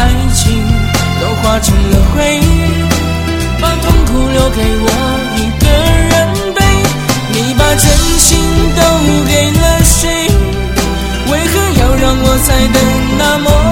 爱情都化成了灰，把痛苦留给我一个人背。你把真心都给了谁？为何要让我猜得那么